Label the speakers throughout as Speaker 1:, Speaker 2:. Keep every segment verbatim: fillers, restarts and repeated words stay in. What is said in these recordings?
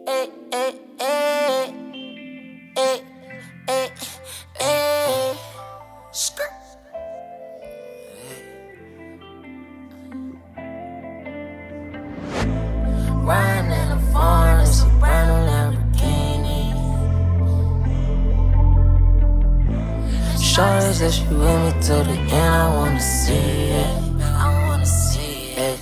Speaker 1: eh, eh, eh, eh, eh, eh. Skirt. Riding in a foreign, it's a brand new Lamborghini. Shorty said she with me till the end, I wanna see it. I wanna see it.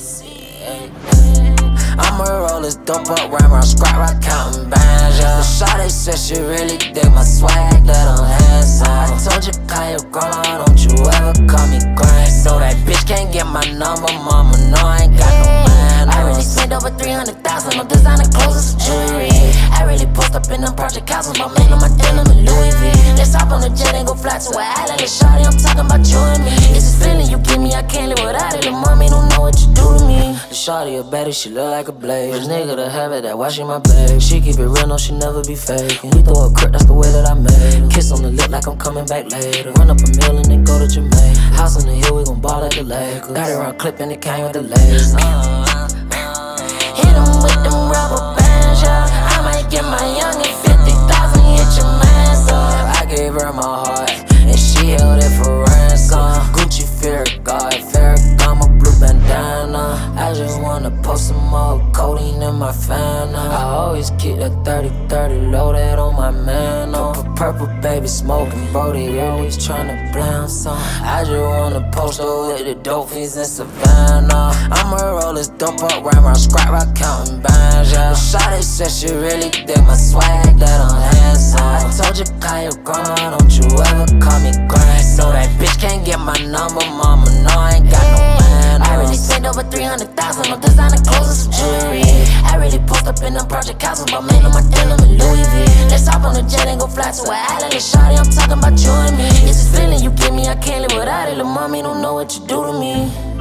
Speaker 1: I'ma roll this dope up, rhyme around, scrap rock, counting bands, yeah. The shawty said she really dig my swag, that I'm handsome. I told you, call your grandma, don't you ever call me grandson. So that bitch can't get my number, mama, no, I ain't got no man. I really spent over three hundred thousand on designer clothes and jewelry. I really post up in them project houses, my man on my denim and Louis V. Let's hop on the jet and go fly to an island, and shawty, I'm talking about you and me. It's this feeling you give me, I can't live without it. Little mommy don't know what you do to me. The shawty a baddie, she look like a blaze. This nigga the habit that watching my babe. She keep it real, no, she never be faking. We throw a crib, that's the way that I made her. Kiss on the lip like I'm coming back later. Run up a meal and then go to Jamaica. House on the hill, we gon' ball like the Lakers. Got it around clip and it came with the lace. Uh, uh, uh. Hit him with them rubber bands, yeah. I might get my youngin' fifty thousand, hit your man's up. I gave her my heart, and she held it for ransom. Gucci, fear God, Ferragamo, blue bandana. I just wanna post some more codeine in my fan. I always keep that thirty thirty loaded on my man. Purple, purple baby smoking, Brody always tryna blame some. I just wanna post her with the dope fiends in Savannah. I'ma roll this dope up, rhyme around, scrap rock, counting bands, yeah. The shawty said she really dig my swag, that I'm handsome. I told you, call your grandma, don't you ever call me grandson. So that bitch can't get my number, mama, no, I ain't got no man. I really spent over three hundred thousand on designer clothes and some jewelry. I really post up in them project houses, my man on my denim and Louis V. Let's hop on the jet and go fly to an island, and shawty, I'm talking about you and me. It's this feeling you give me, I can't live without it. Little mommy don't know what you do to me.